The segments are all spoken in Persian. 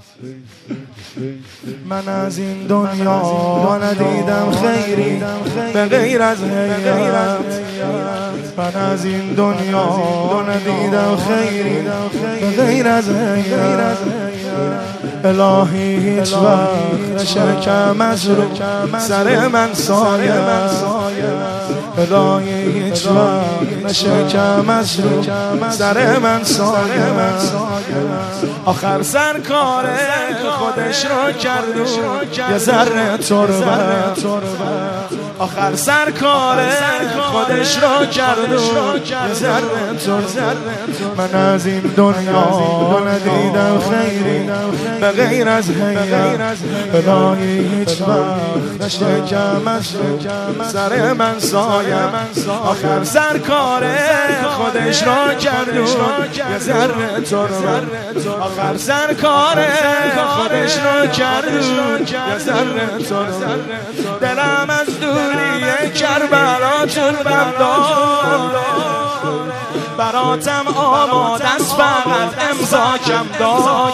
من از این دنیا ندیدم خیری به غیر از حیرت. من از این دنیا ندیدم خیری به غیر از حیرت. الهی هیچ وقت نشکم از رو سر من سایه. الهی هیچ وقت نشکم از رو سر من سایه. آخر سرکار خودش رو کرد یه ذره تربت. آخر سرکار خودش رو کرد یه ذره تربت. من از این دنیا ندیدم خیری به غیر از حیرت. الهی هیچ وقت نشکم از سر من سایه. آخر سرکار خودش رو کرد یه ذره تربت. آخر سرکار خودش رو کرد یه ذره تربت. دلم از دوری کربلا چربم دار. براتم آماده است فقط امضا کم دار.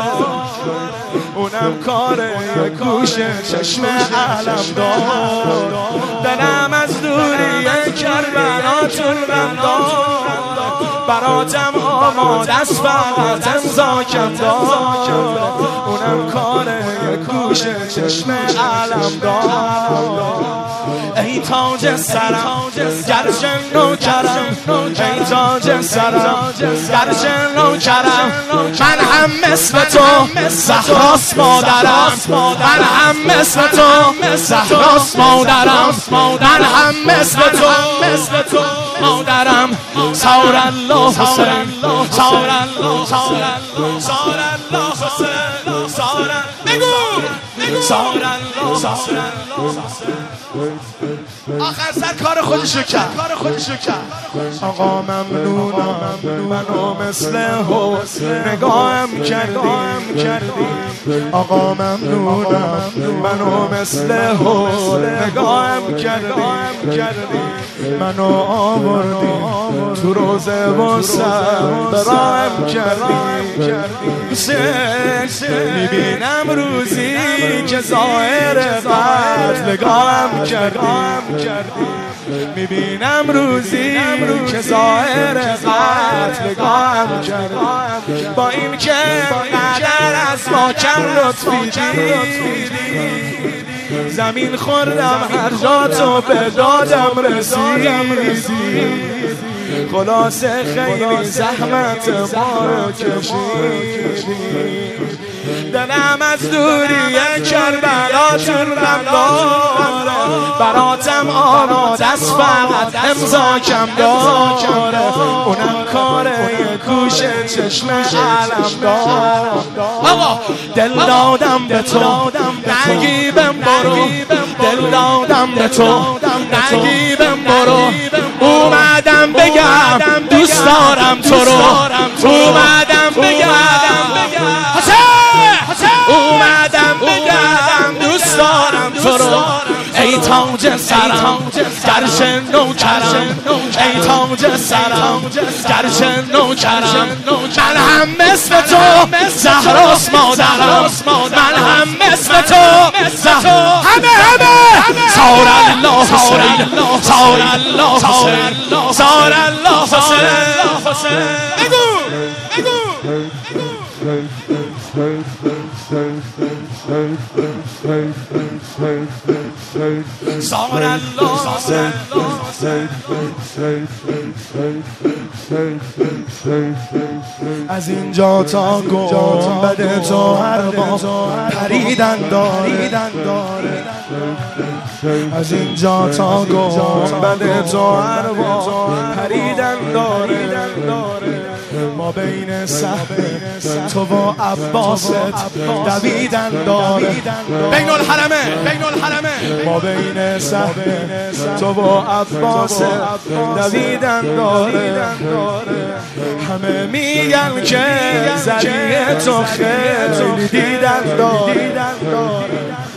اونم کار گوشه چشم علم دار. دلم از دوری کربلا چربم دار. براتم آماده است فقط امضا کم دار. اونم کار گوشه چشم علم دار. ای تاج سرم گرچه نوکرم. ای تاج سرم گرچه نوکرم. من هم مثل تو زهراست مادرم. من هم مثل تو زهراست مادرم. من هم مثل تو مادرم. سار الله حسین سار الله سار الله حسین سار بگو سار الله. آخر سر کار خودشو کرد. آقا ممنونم منو مثل حسین نگاهم کردی. آقا ممنونم منو مثل حسین نگاهم کردی. منو آوردی تو روزه و سر براهم کردی. میبینم روزی که ظاهر قتل نگاهم کردی. میبینم روزی که ظاهر قتل نگاهم کردی. با این که قدر از ما کم لطفی دیدی. زمین خوردم هر جا تو به دادم رسیدی. خلاصه خیلی زحمت ما رو کشیدی. دلم از دوری کربلا چربم داره. براتم آماده است فقط امضا کم داره. اونم کار گوشه چشم علم داره. آقا دل دادم به تو نگیبم برو. دل دادم به تو نگیبم برو. اومدم بگم دوست دارم تو رو. اومدم بگم اومدم بگم دوست دارم تو رو. ای تاج سرم گرچه نوکرم. ای تاج سرم گرچه نوکرم. من هم مثل تو زهراست مادرم. من هم مثل تو همه سار الله حسین سار الله حسین سار الله حسین. بگو سار الله از اینجا تا گنبد تو هر با پریدن داره. از اینجا تا گنبد تو هر با پریدن داره. ما بین صحبه تو و عباست دویدن داره. بین الحرمه ما بین صحبه تو و عباست دویدن داره. همه میگن که زریع تو خیلی دیدن داره.